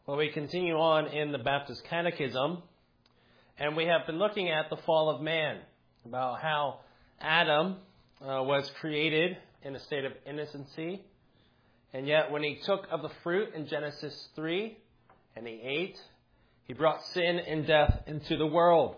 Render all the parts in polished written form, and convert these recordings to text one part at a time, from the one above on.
Well, we continue on in the Baptist Catechism, and we have been looking at the fall of man, about how Adam was created in a state of innocency, and yet when he took of the fruit in Genesis 3, and he ate, he brought sin and death into the world.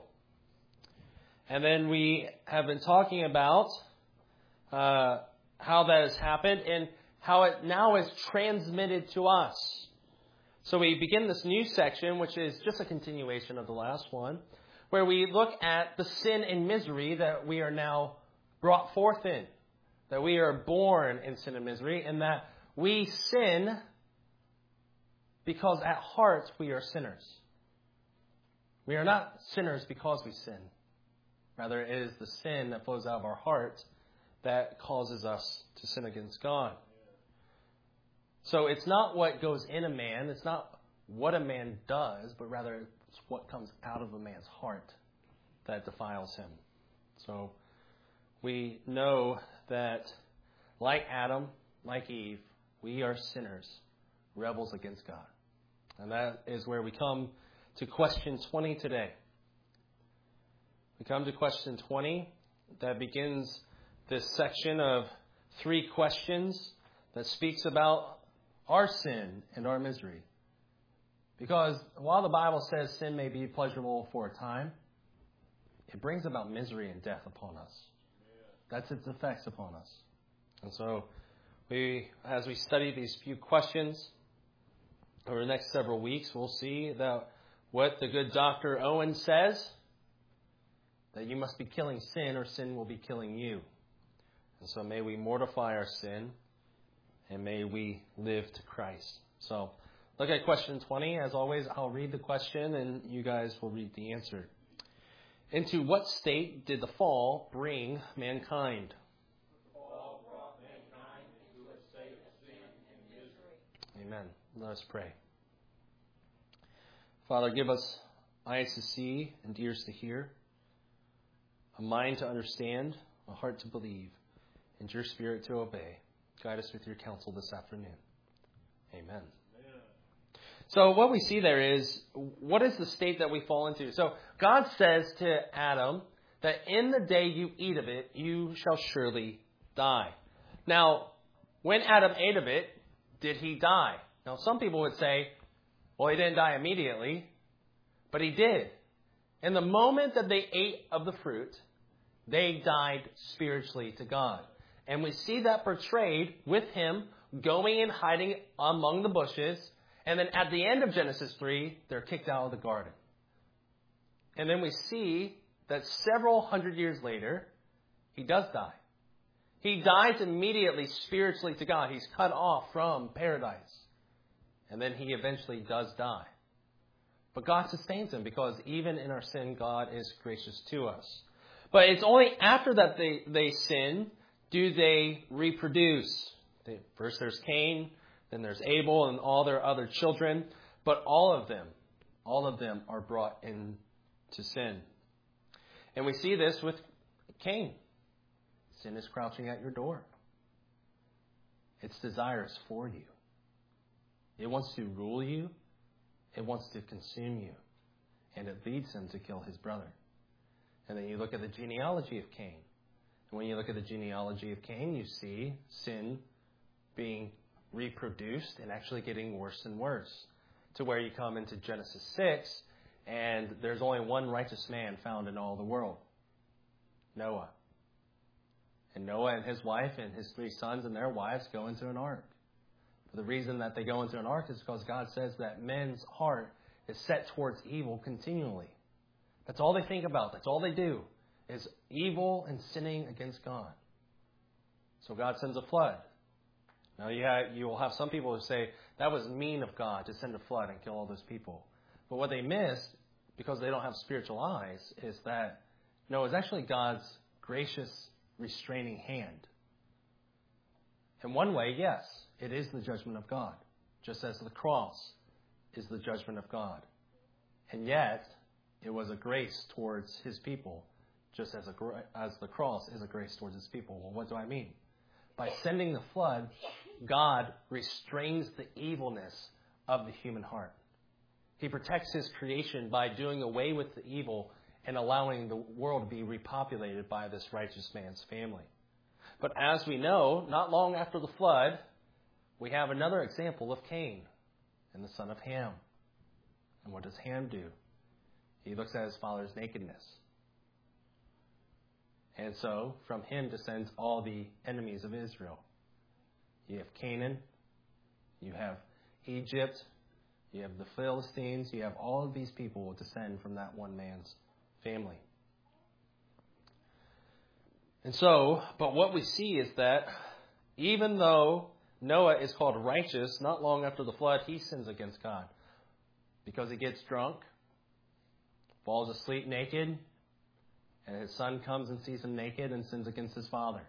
And then we have been talking about how that has happened and how it now is transmitted to us. So we begin this new section, which is just a continuation of the last one, where we look at the sin and misery that we are now brought forth in, that we are born in sin and misery, and that we sin because at heart we are sinners. We are not sinners because we sin. Rather, it is the sin that flows out of our heart that causes us to sin against God. So it's not what goes in a man, it's not what a man does, but rather it's what comes out of a man's heart that defiles him. So we know that like Adam, like Eve, we are sinners, rebels against God. And that is where we come to question 20 today. We come to question 20 that begins this section of 3 questions that speaks about our sin and our misery. Because while the Bible says sin may be pleasurable for a time, it brings about misery and death upon us. That's its effects upon us. And so as we study these few questions over the next several weeks, we'll see that what the good Dr. Owen says, that you must be killing sin or sin will be killing you. And so may we mortify our sin and may we live to Christ. So look at question 20. As always, I'll read the question and you guys will read the answer. Into what state did the fall bring mankind? The fall brought mankind into a state of sin and misery. Amen. Let us pray. Father, give us eyes to see and ears to hear, a mind to understand, a heart to believe, and your spirit to obey. Guide us with your counsel this afternoon. Amen. So what we see there is, what is the state that we fall into? So God says to Adam that in the day you eat of it, you shall surely die. Now, when Adam ate of it, did he die? Now, some people would say, well, he didn't die immediately, but he did. In the moment that they ate of the fruit, they died spiritually to God. And we see that portrayed with him going and hiding among the bushes. And then at the end of Genesis 3, they're kicked out of the garden. And then we see that several hundred years later, he does die. He dies immediately spiritually to God. He's cut off from paradise. And then he eventually does die. But God sustains him because even in our sin, God is gracious to us. But it's only after that they sin do they reproduce. First there's Cain, then there's Abel and all their other children. But all of them are brought into sin. And we see this with Cain. Sin is crouching at your door. Its desires for you. It wants to rule you. It wants to consume you. And it leads him to kill his brother. And then you look at the genealogy of Cain. And when you look at the genealogy of Cain, you see sin being reproduced and actually getting worse and worse. To where you come into Genesis 6, and there's only one righteous man found in all the world. Noah. And Noah and his wife and his 3 sons and their wives go into an ark. But the reason that they go into an ark is because God says that men's heart is set towards evil continually. That's all they think about. That's all they do is evil and sinning against God. So God sends a flood. Now you will have some people who say that was mean of God to send a flood and kill all those people. But what they miss, because they don't have spiritual eyes, is that no, it's actually God's gracious restraining hand. In one way, yes, it is the judgment of God, just as the cross is the judgment of God. And yet, it was a grace towards his people, just as the cross is a grace towards his people. Well, what do I mean? By sending the flood, God restrains the evilness of the human heart. He protects his creation by doing away with the evil and allowing the world to be repopulated by this righteous man's family. But as we know, not long after the flood, we have another example of Cain and the son of Ham. And what does Ham do? He looks at his father's nakedness. And so, from him descends all the enemies of Israel. You have Canaan, you have Egypt, you have the Philistines, you have all of these people will descend from that one man's family. And so, but what we see is that even though Noah is called righteous, not long after the flood, he sins against God. Because he gets drunk, falls asleep naked, and his son comes and sees him naked and sins against his father.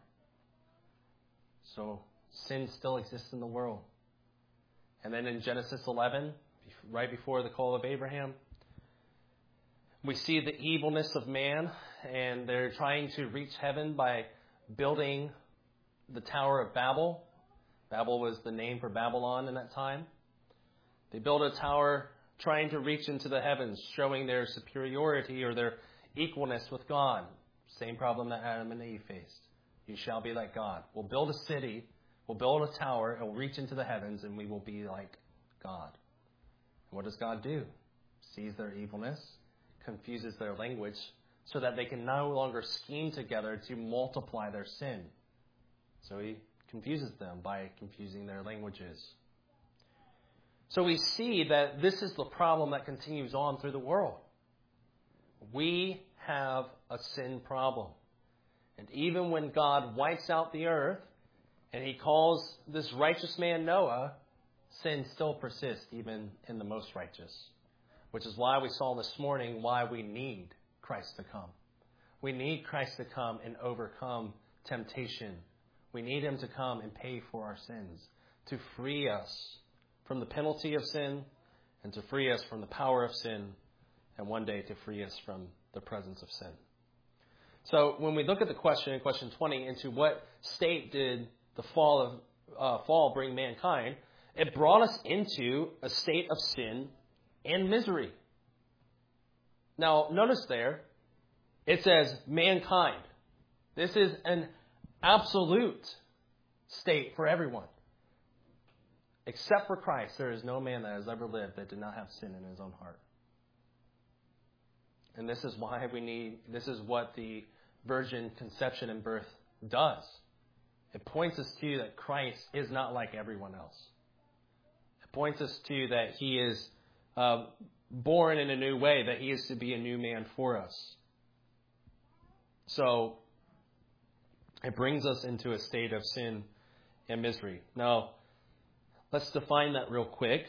So sin still exists in the world. And then in Genesis 11, right before the call of Abraham, we see the evilness of man, and they're trying to reach heaven by building the Tower of Babel. Babel was the name for Babylon in that time. They built a tower trying to reach into the heavens, showing their superiority or their equalness with God. Same problem that Adam and Eve faced. You shall be like God. We'll build a city, we'll build a tower, and we'll reach into the heavens, and we will be like God. And what does God do? Sees their evilness, confuses their language, so that they can no longer scheme together to multiply their sin. So he confuses them by confusing their languages. So we see that this is the problem that continues on through the world. We have a sin problem. And even when God wipes out the earth and he calls this righteous man Noah, sin still persists even in the most righteous. Which is why we saw this morning why we need Christ to come. We need Christ to come and overcome temptation. We need him to come and pay for our sins, to free us from the penalty of sin and to free us from the power of sin, and one day to free us from the presence of sin. So when we look at the question in question 20, into what state did the fall bring mankind, it brought us into a state of sin and misery. Now, notice there, it says mankind. This is an absolute state for everyone. Except for Christ, there is no man that has ever lived that did not have sin in his own heart. And this is why this is what the virgin conception and birth does. It points us to that Christ is not like everyone else. It points us to that he is born in a new way, that he is to be a new man for us. So it brings us into a state of sin and misery. Now, let's define that real quick.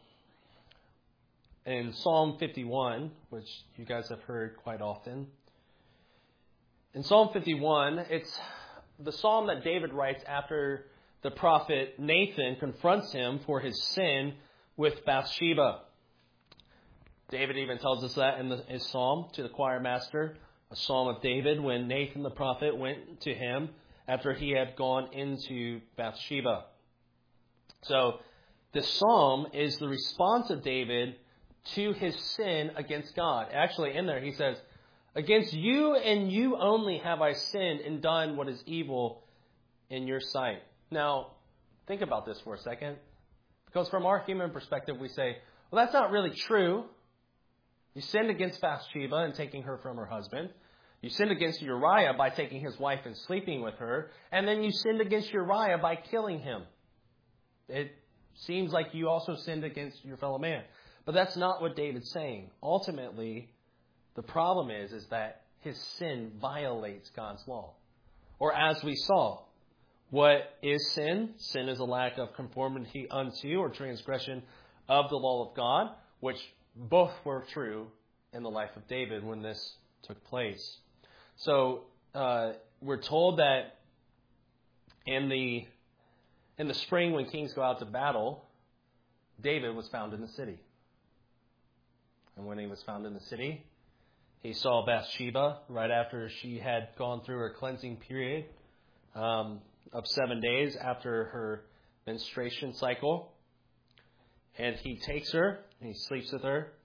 In Psalm 51, which you guys have heard quite often, in Psalm 51, it's the psalm that David writes after the prophet Nathan confronts him for his sin with Bathsheba. David even tells us that in his psalm to the choir master, a psalm of David, when Nathan the prophet went to him after he had gone into Bathsheba. So this psalm is the response of David to his sin against God. Actually, in there he says, "Against you and you only have I sinned and done what is evil in your sight." Now, think about this for a second. Because from our human perspective, we say, well, that's not really true. You sinned against Bathsheba and taking her from her husband. You sinned against Uriah by taking his wife and sleeping with her. And then you sinned against Uriah by killing him. It seems like you also sinned against your fellow man. But that's not what David's saying. Ultimately, the problem is that his sin violates God's law. Or as we saw, what is sin? Sin is a lack of conformity unto or transgression of the law of God, which both were true in the life of David when this took place. So we're told that in the spring when kings go out to battle, David was found in the city. And when he was found in the city, he saw Bathsheba right after she had gone through her cleansing period of 7 days after her menstruation cycle. And he takes her, and he sleeps with her,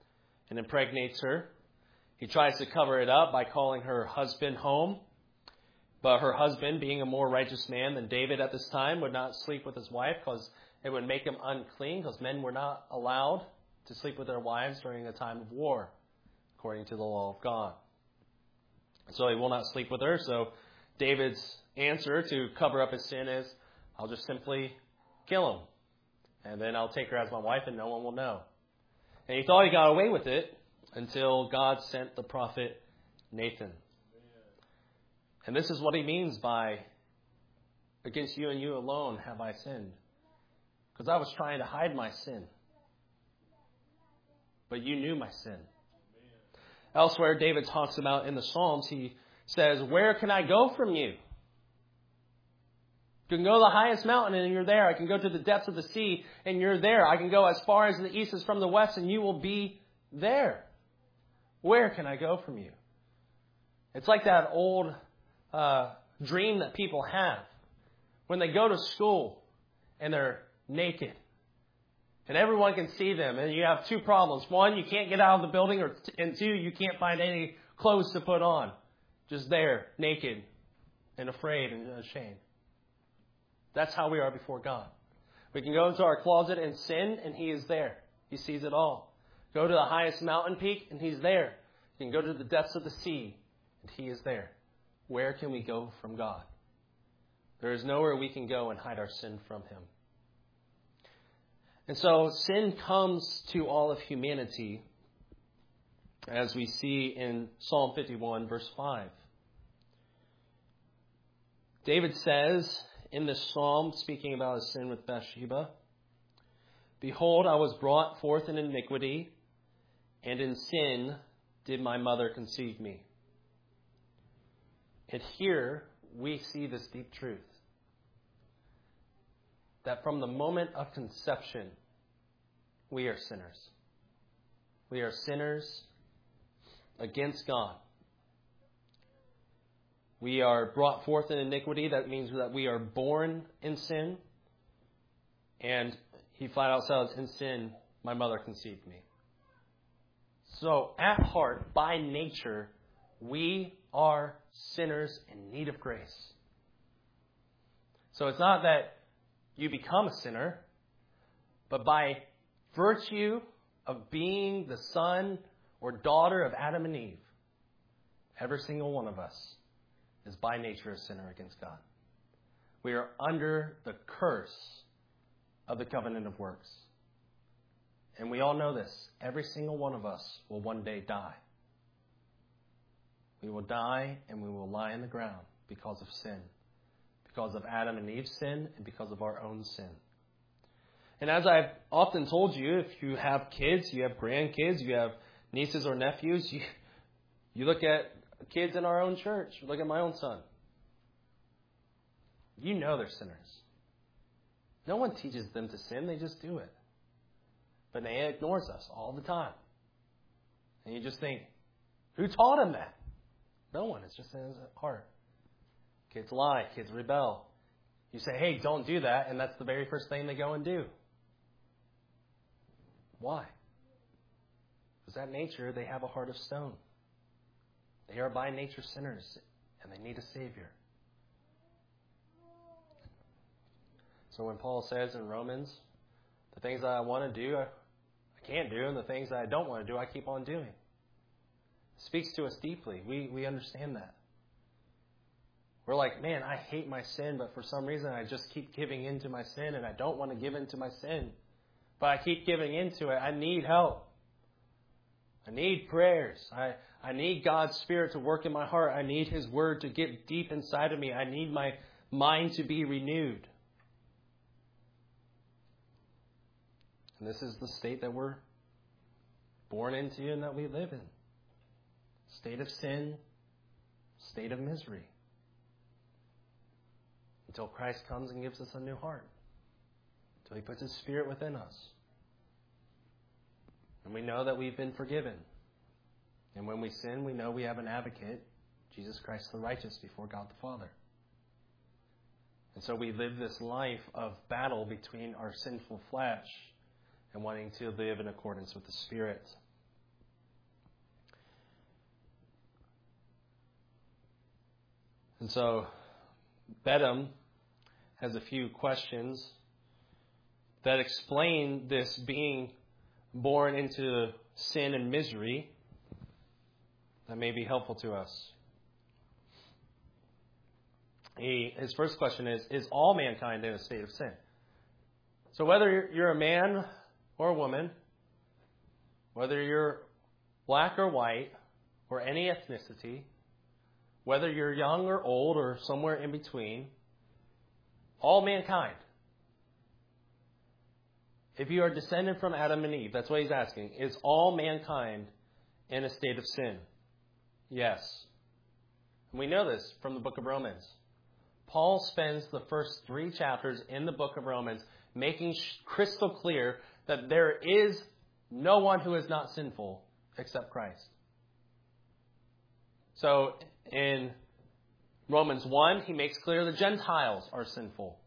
and impregnates her. He tries to cover it up by calling her husband home. But her husband, being a more righteous man than David at this time, would not sleep with his wife because it would make him unclean, because men were not allowed to sleep with their wives during a time of war, according to the law of God. So he will not sleep with her. So David's answer to cover up his sin is, I'll just simply kill him. And then I'll take her as my wife and no one will know. And he thought he got away with it until God sent the prophet Nathan. And this is what he means by, against you and you alone have I sinned. Because I was trying to hide my sin. But you knew my sin. Elsewhere, David talks about in the Psalms, he says, where can I go from you? You can go to the highest mountain and you're there. I can go to the depths of the sea and you're there. I can go as far as the east is from the west and you will be there. Where can I go from you? It's like that old dream that people have when they go to school and they're naked and everyone can see them, and you have two problems. One, you can't get out of the building, and two, you can't find any clothes to put on. Just there, naked and afraid and ashamed. That's how we are before God. We can go into our closet and sin, and He is there. He sees it all. Go to the highest mountain peak, and He's there. You can go to the depths of the sea, and He is there. Where can we go from God? There is nowhere we can go and hide our sin from Him. And so sin comes to all of humanity, as we see in Psalm 51, verse 5. David says in this psalm, speaking about his sin with Bathsheba, behold, I was brought forth in iniquity, and in sin did my mother conceive me. And here we see this deep truth, that from the moment of conception, we are sinners. We are sinners against God. We are brought forth in iniquity. That means that we are born in sin. And he flat out says, in sin, my mother conceived me. So at heart, by nature, we are sinners in need of grace. So it's not that you become a sinner, but by virtue of being the son or daughter of Adam and Eve, every single one of us is by nature a sinner against God. We are under the curse of the covenant of works. And we all know this. Every single one of us will one day die. We will die and we will lie in the ground because of sin. Because of Adam and Eve's sin and because of our own sin. And as I've often told you, if you have kids, you have grandkids, you have nieces or nephews, you look at kids in our own church. Look at my own son. You know they're sinners. No one teaches them to sin. They just do it. But Naya ignores us all the time. And you just think, who taught him that? No one. It's just in his heart. Kids lie. Kids rebel. You say, hey, don't do that. And that's the very first thing they go and do. Why? Because at nature, they have a heart of stone. They are by nature sinners. And they need a Savior. So when Paul says in Romans, the things that I want to do, I can't do. And the things that I don't want to do, I keep on doing. It speaks to us deeply. We understand that. We're like, man, I hate my sin, but for some reason I just keep giving in to my sin, and I don't want to give in to my sin. But I keep giving into it. I need help. I need prayers. I need God's Spirit to work in my heart. I need His Word to get deep inside of me. I need my mind to be renewed. And this is the state that we're born into and that we live in. State of sin, state of misery. Until Christ comes and gives us a new heart. Until He puts His Spirit within us. And we know that we've been forgiven. And when we sin, we know we have an advocate, Jesus Christ the righteous, before God the Father. And so we live this life of battle between our sinful flesh and wanting to live in accordance with the Spirit. And so Bedham has a few questions that explain this being born into sin and misery that may be helpful to us. His first question is all mankind in a state of sin? So whether you're a man or a woman, whether you're black or white, or any ethnicity, whether you're young or old or somewhere in between, all mankind. If you are descended from Adam and Eve, that's what he's asking, is all mankind in a state of sin? Yes. And we know this from the book of Romans. Paul spends the first 3 chapters in the book of Romans making crystal clear that there is no one who is not sinful except Christ. So in Romans 1, he makes clear the Gentiles are sinful.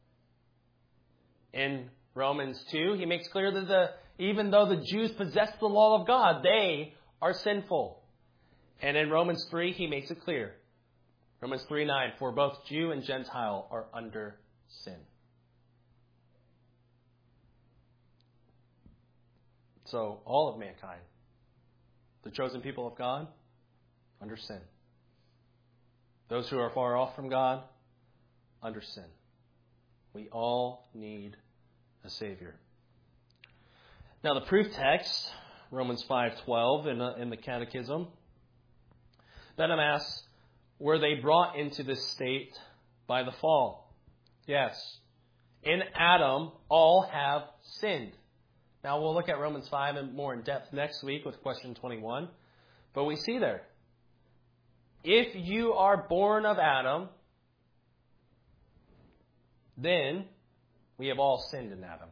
In Romans 2, he makes clear that even though the Jews possess the law of God, they are sinful. And in Romans 3, he makes it clear. Romans 3:9, for both Jew and Gentile are under sin. So all of mankind, the chosen people of God, under sin. Those who are far off from God, under sin. We all need a Savior. Now the proof text, Romans 5:12 in the Catechism, Benham asks, were they brought into this state by the fall? Yes. In Adam, all have sinned. Now we'll look at Romans 5 more in depth next week with question 21. But we see there, if you are born of Adam, then we have all sinned in Adam.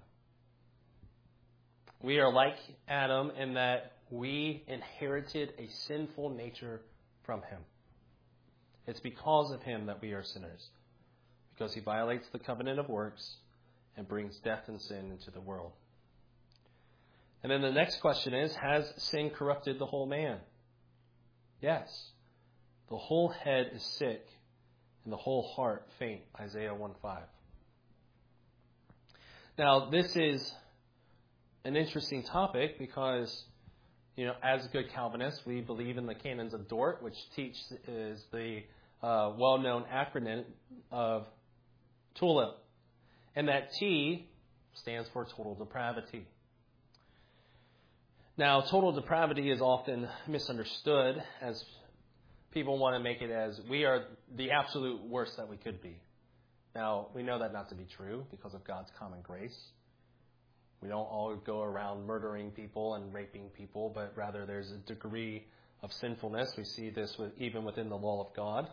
We are like Adam in that we inherited a sinful nature from him. It's because of him that we are sinners, because he violates the covenant of works and brings death and sin into the world. And then the next question is, has sin corrupted the whole man? Yes. The whole head is sick and the whole heart faint, Isaiah 1:5. Now, this is an interesting topic because, as good Calvinists, we believe in the canons of Dort, which is the well-known acronym of TULIP. And that T stands for total depravity. Now, total depravity is often misunderstood as people want to make it as we are the absolute worst that we could be. Now, we know that not to be true because of God's common grace. We don't all go around murdering people and raping people, but rather there's a degree of sinfulness. We see this even within the law of God,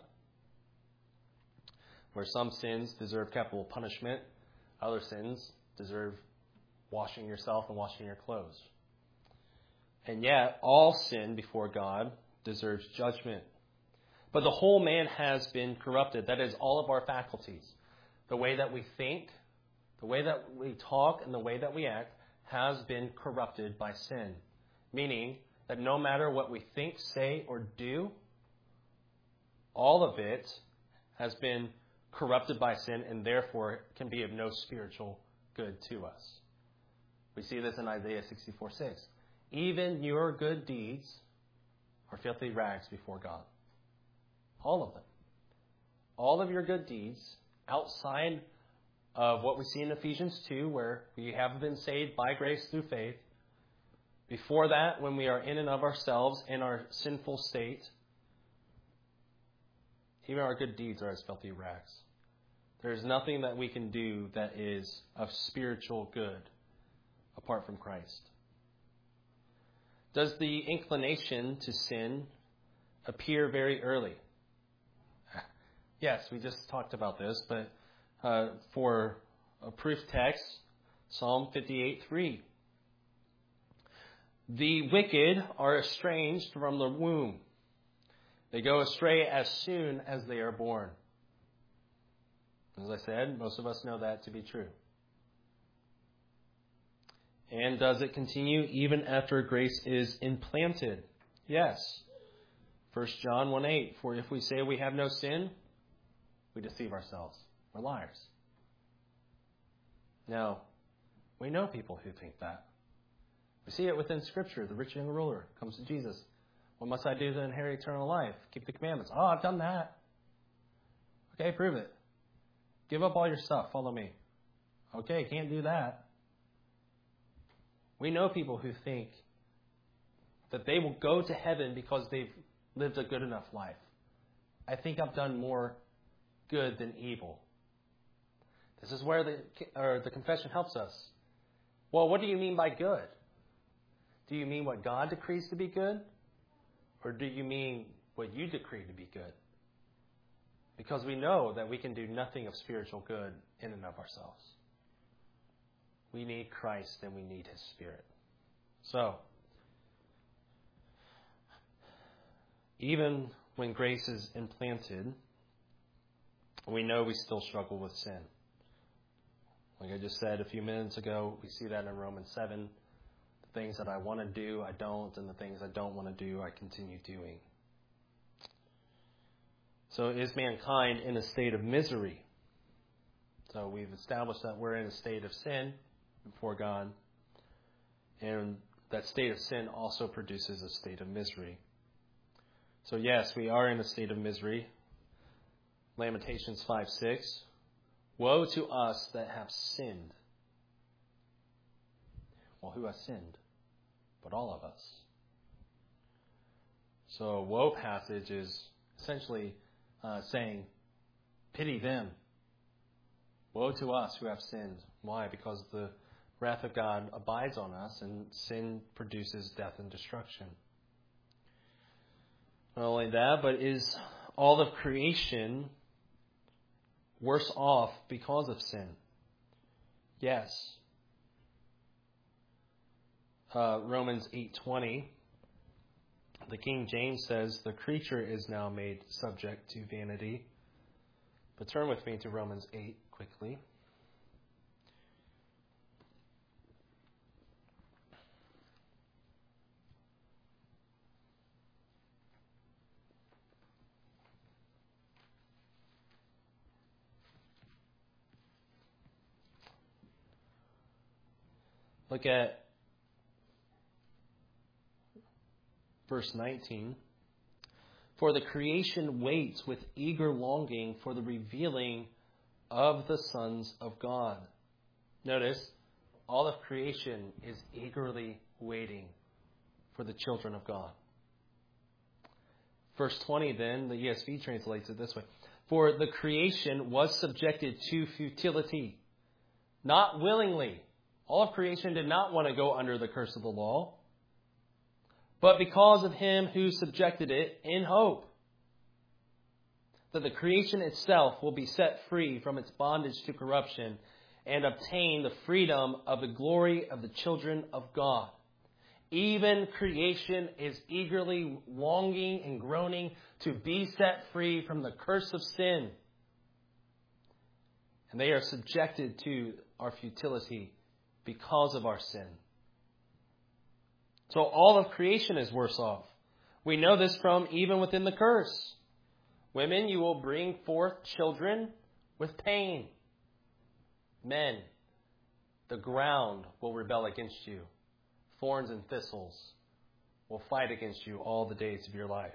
where some sins deserve capital punishment, other sins deserve washing yourself and washing your clothes. And yet, all sin before God deserves judgment. But the whole man has been corrupted. That is, all of our faculties. The way that we think, the way that we talk, and the way that we act has been corrupted by sin. Meaning that no matter what we think, say, or do, all of it has been corrupted by sin and therefore can be of no spiritual good to us. We see this in Isaiah 64:6. Even your good deeds are filthy rags before God. All of them. All of your good deeds, outside of what we see in Ephesians 2, where we have been saved by grace through faith. Before that, when we are in and of ourselves in our sinful state, even our good deeds are as filthy rags. There is nothing that we can do that is of spiritual good apart from Christ. Does the inclination to sin appear very early? Yes, we just talked about this, but for a proof text, Psalm 58:3. The wicked are estranged from the womb. They go astray as soon as they are born. As I said, most of us know that to be true. And does it continue even after grace is implanted? Yes. 1 John 1:8, for if we say we have no sin, we deceive ourselves. We're liars. Now, we know people who think that. We see it within Scripture. The rich young ruler comes to Jesus. What must I do to inherit eternal life? Keep the commandments. Oh, I've done that. Okay, prove it. Give up all your stuff. Follow me. Okay, can't do that. We know people who think that they will go to heaven because they've lived a good enough life. I think I've done more good than evil. This is where the confession helps us. Well, what do you mean by good? Do you mean what God decrees to be good? Or do you mean what you decree to be good? Because we know that we can do nothing of spiritual good in and of ourselves. We need Christ and we need His Spirit. So, even when grace is implanted, we know we still struggle with sin. Like I just said a few minutes ago, we see that in Romans 7. The things that I want to do, I don't, and the things I don't want to do, I continue doing. So is mankind in a state of misery? So we've established that we're in a state of sin before God, and that state of sin also produces a state of misery. So yes, we are in a state of misery. Lamentations 5:6. Woe to us that have sinned. Well, who has sinned? But all of us. So a woe passage is essentially saying, pity them. Woe to us who have sinned. Why? Because the wrath of God abides on us, and sin produces death and destruction. Not only that, but is all of creation worse off because of sin? Yes. Romans 8:20, the King James says, the creature is now made subject to vanity. But turn with me to Romans 8 quickly. Look at verse 19. For the creation waits with eager longing for the revealing of the sons of God. Notice, all of creation is eagerly waiting for the children of God. Verse 20 then, the ESV translates it this way. For the creation was subjected to futility, not willingly. All of creation did not want to go under the curse of the law, but because of Him who subjected it, in hope that the creation itself will be set free from its bondage to corruption and obtain the freedom of the glory of the children of God. Even creation is eagerly longing and groaning to be set free from the curse of sin. And they are subjected to our futility because of our sin. So all of creation is worse off. We know this from even within the curse. Women, you will bring forth children with pain. Men, the ground will rebel against you. Thorns and thistles will fight against you all the days of your life.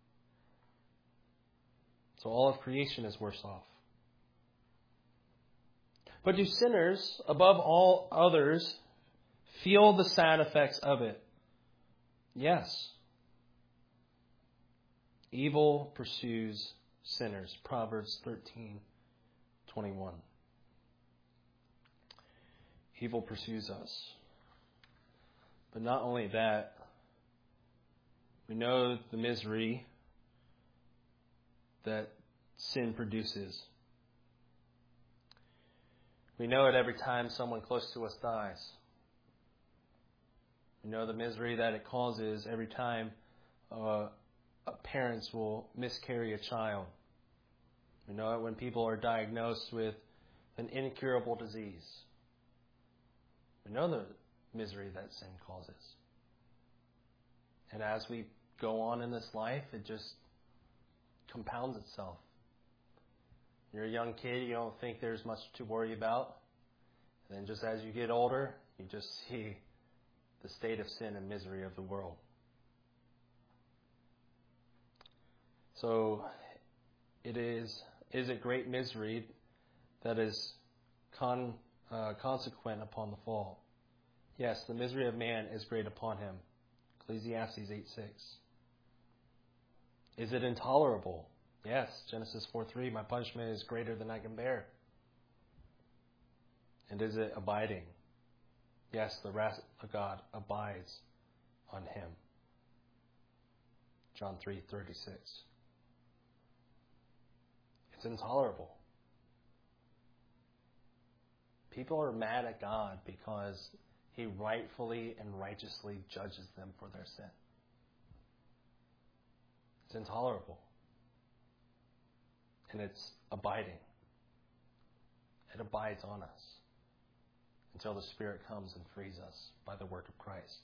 So all of creation is worse off. But do sinners, above all others, feel the sad effects of it? Yes. Evil pursues sinners. Proverbs 13:21. Evil pursues us. But not only that, we know the misery that sin produces. We know it every time someone close to us dies. We know the misery that it causes every time parents will miscarry a child. We know it when people are diagnosed with an incurable disease. We know the misery that sin causes. And as we go on in this life, it just compounds itself. You're a young kid, you don't think there's much to worry about. And then just as you get older, you just see the state of sin and misery of the world. So it is it great misery that is consequent upon the fall? Yes, the misery of man is great upon him. Ecclesiastes 8:6. Is it intolerable? Yes, Genesis 4:3. My punishment is greater than I can bear. And is it abiding? Yes, the wrath of God abides on him. John 3:36. It's intolerable. People are mad at God because he rightfully and righteously judges them for their sin. It's intolerable. And it's abiding. It abides on us until the Spirit comes and frees us by the work of Christ.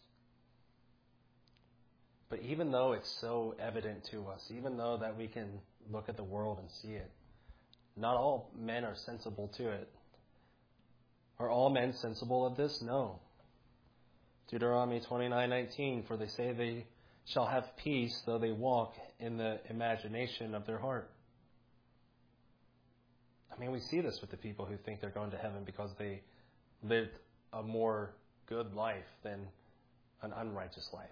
But even though it's so evident to us, even though that we can look at the world and see it, not all men are sensible to it. Are all men sensible of this? No. Deuteronomy 29:19, for they say they shall have peace, though they walk in the imagination of their heart. I mean, we see this with the people who think they're going to heaven because they lived a more good life than an unrighteous life.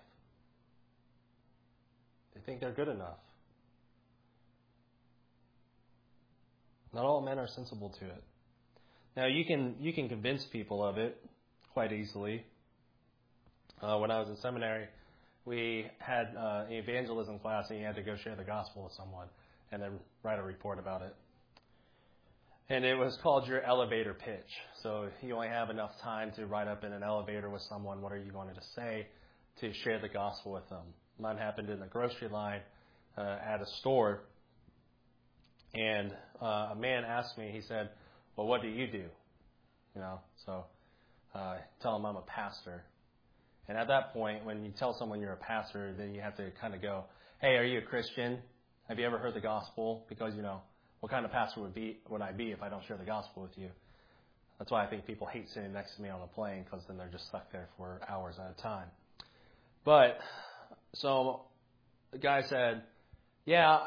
They think they're good enough. Not all men are sensible to it. Now, you can convince people of it quite easily. When I was in seminary, we had an evangelism class, and you had to go share the gospel with someone and then write a report about it. And it was called your elevator pitch. So you only have enough time to ride up in an elevator with someone. What are you going to say to share the gospel with them? Mine happened in the grocery line at a store. And a man asked me, he said, well, what do you do? So tell him I'm a pastor. And at that point, when you tell someone you're a pastor, then you have to kind of go, hey, are you a Christian? Have you ever heard the gospel? Because, what kind of pastor would I be if I don't share the gospel with you? That's why I think people hate sitting next to me on a plane, because then they're just stuck there for hours at a time. But, so the guy said, yeah,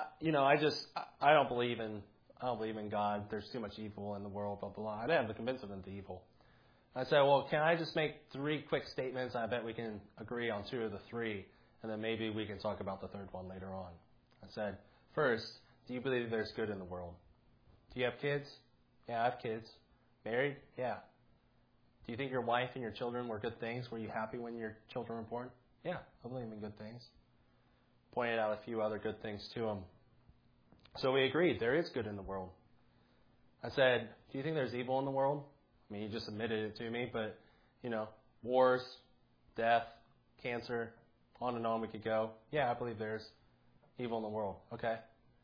I don't believe in God. There's too much evil in the world, blah, blah, blah. I didn't have to convince him of the evil. I said, well, can I just make 3 quick statements? I bet we can agree on 2 of the 3, and then maybe we can talk about the third one later on. I said, first, do you believe there's good in the world? Do you have kids? Yeah, I have kids. Married? Yeah. Do you think your wife and your children were good things? Were you happy when your children were born? Yeah, I believe in good things. Pointed out a few other good things to him. So we agreed, there is good in the world. I said, do you think there's evil in the world? I mean, he just admitted it to me, but, wars, death, cancer, on and on we could go. Yeah, I believe there's evil in the world. Okay.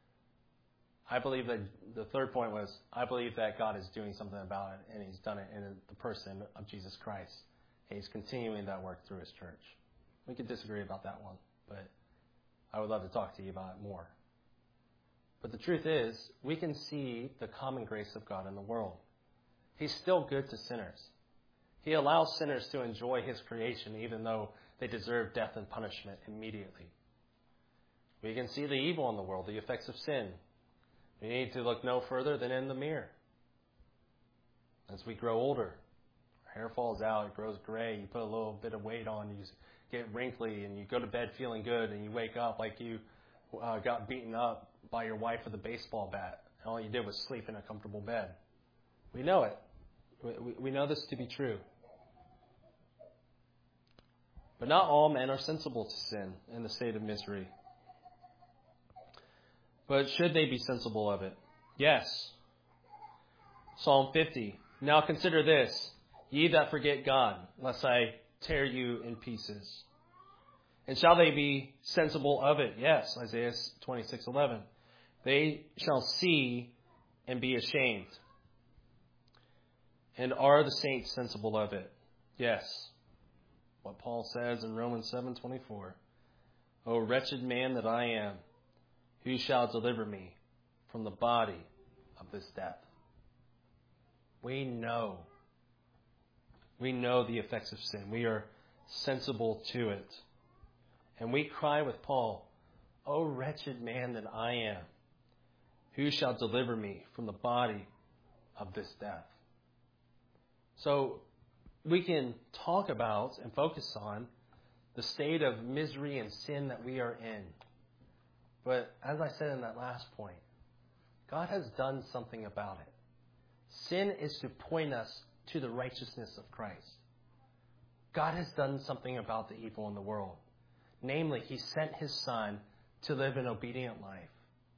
I believe that the third point was, I believe that God is doing something about it, and he's done it in the person of Jesus Christ. And he's continuing that work through his church. We could disagree about that one, but I would love to talk to you about it more. But the truth is, we can see the common grace of God in the world. He's still good to sinners. He allows sinners to enjoy his creation, even though they deserve death and punishment immediately. We can see the evil in the world, the effects of sin. We need to look no further than in the mirror. As we grow older, our hair falls out, it grows gray, you put a little bit of weight on, you get wrinkly, and you go to bed feeling good, and you wake up like you got beaten up by your wife with a baseball bat, and all you did was sleep in a comfortable bed. We know it. We know this to be true. But not all men are sensible to sin in the state of misery. But should they be sensible of it? Yes. Psalm 50. Now consider this, ye that forget God, lest I tear you in pieces. And shall they be sensible of it? Yes, Isaiah 26:11. They shall see and be ashamed. And are the saints sensible of it? Yes. What Paul says in Romans 7:24. O wretched man that I am, who shall deliver me from the body of this death. We know the effects of sin. We are sensible to it. And we cry with Paul, "O wretched man that I am, who shall deliver me from the body of this death?" So we can talk about and focus on the state of misery and sin that we are in. But as I said in that last point, God has done something about it. Sin is to point us to the righteousness of Christ. God has done something about the evil in the world. Namely, He sent His Son to live an obedient life.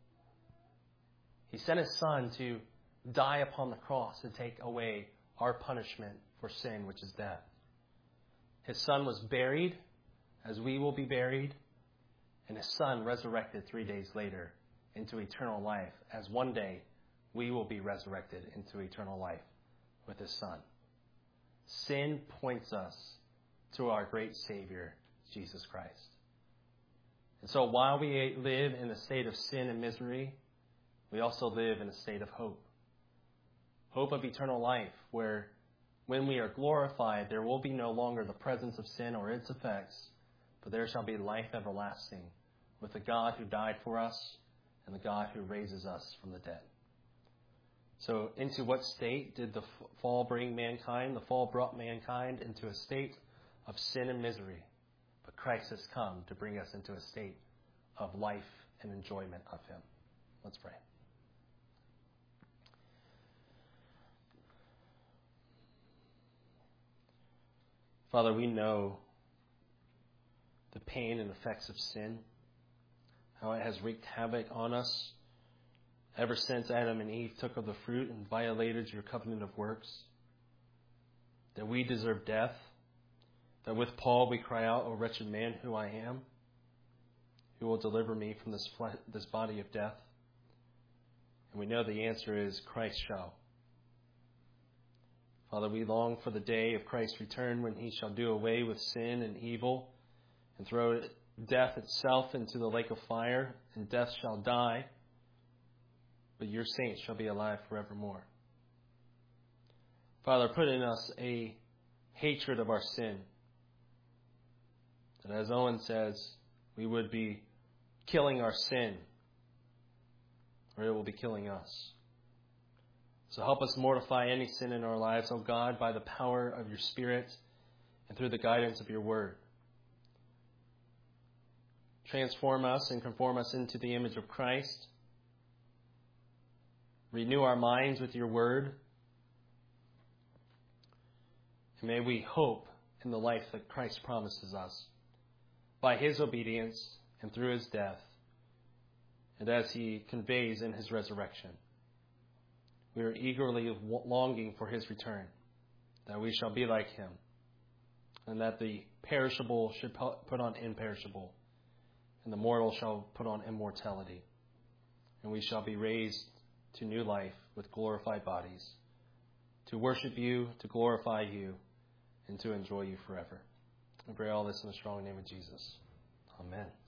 He sent His Son to die upon the cross to take away our punishment for sin, which is death. His Son was buried as we will be buried, and His Son resurrected 3 days later into eternal life, as one day we will be resurrected into eternal life with His Son. Sin points us to our great Savior, Jesus Christ. And so while we live in a state of sin and misery, we also live in a state of hope. Hope of eternal life, where when we are glorified, there will be no longer the presence of sin or its effects, but there shall be life everlasting with the God who died for us and the God who raises us from the dead. So into what state did the fall bring mankind? The fall brought mankind into a state of sin and misery. But Christ has come to bring us into a state of life and enjoyment of Him. Let's pray. Father, we know the pain and effects of sin, how it has wreaked havoc on us ever since Adam and Eve took of the fruit and violated your covenant of works, that we deserve death, that with Paul we cry out, "O wretched man who I am, who will deliver me from this body of death?" And we know the answer is Christ shall. Father, we long for the day of Christ's return when He shall do away with sin and evil and throw death itself into the lake of fire, and death shall die, but your saints shall be alive forevermore. Father, put in us a hatred of our sin, that as Owen says, we would be killing our sin, or it will be killing us. So help us mortify any sin in our lives, O God, by the power of your Spirit and through the guidance of your word. Transform us and conform us into the image of Christ. Renew our minds with your word. And may we hope in the life that Christ promises us by His obedience and through His death, and as He conveys in His resurrection. We are eagerly longing for His return, that we shall be like Him, and that the perishable should put on imperishable, and the mortal shall put on immortality, and we shall be raised to new life with glorified bodies, to worship you, to glorify you, and to enjoy you forever. I pray all this in the strong name of Jesus. Amen.